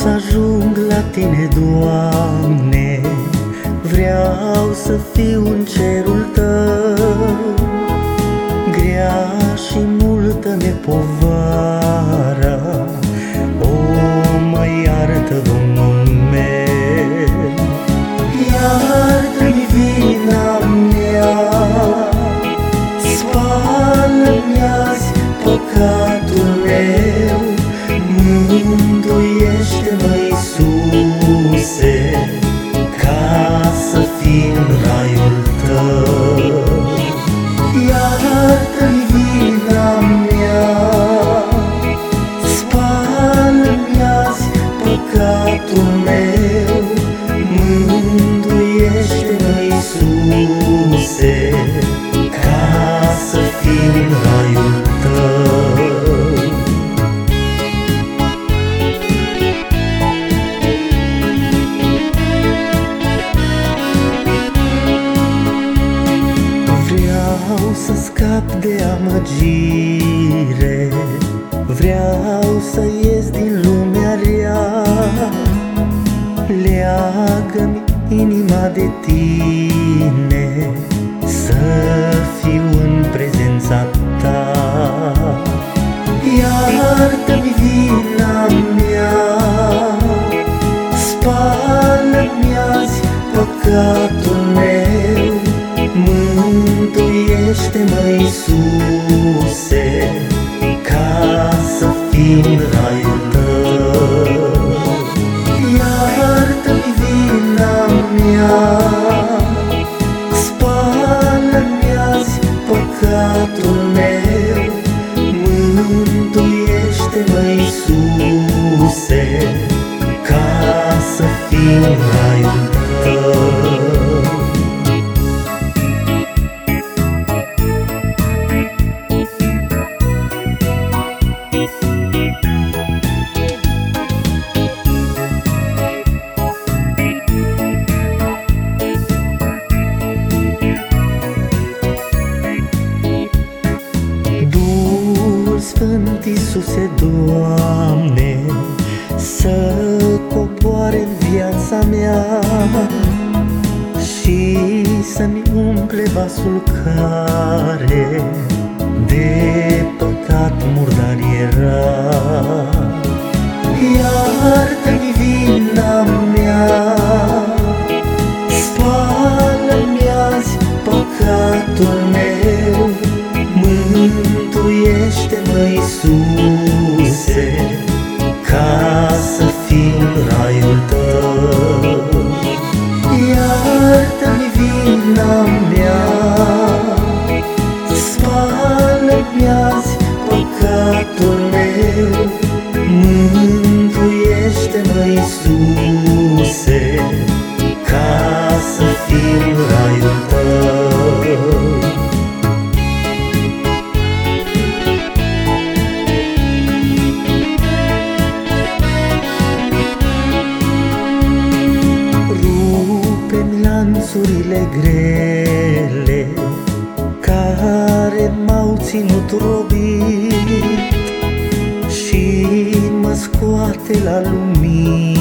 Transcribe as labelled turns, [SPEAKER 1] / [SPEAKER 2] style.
[SPEAKER 1] să ajung la Tine, Doamne, vreau să fiu în cerul Tău. Grea și multă-mi-e povara, o, mă iartă, Domnul meu. Iartă-mi vina mea, spală-mi azi păcatul meu. Mântuiește-mă, Iisuse, ca să fiu în raiul Tău. Iartă-mi vina mea, spală-mi azi păcatul meu. Mântuiește-mă, Iisuse, ca să fiu în raiul Tău. Vreau să scap de amăgire, vreau să ies din lumea rea. Leagă-mi inima de Tine, să fiu în prezența Ta. Iartă-mi vina mea, spală-mi azi păcatul meu. Mântuiește-mă, Iisuse, ca să fiu în raiul Tău. Iartă-mi vina mea, spală-mi azi păcatul meu. Mântuiește-mă, Iisuse, ca să fiu în raiul Tău. Sfânt Iisuse, Doamne, să coboare în viața mea și să-mi umple vasul care de păcat murdar era. Iartă-mi vina mea, spală-mi azi păcatul meu. Mântuiește-mă, Iisuse, ca să fiu în raiul Tău. Iartă-mi vina mea, spală-mi azi păcatul meu. Mântuiește-mă, Iisuse, ca să fiu în raiul Tău. Lanțurile grele care m-au ținut robit și mă scoate la lumină.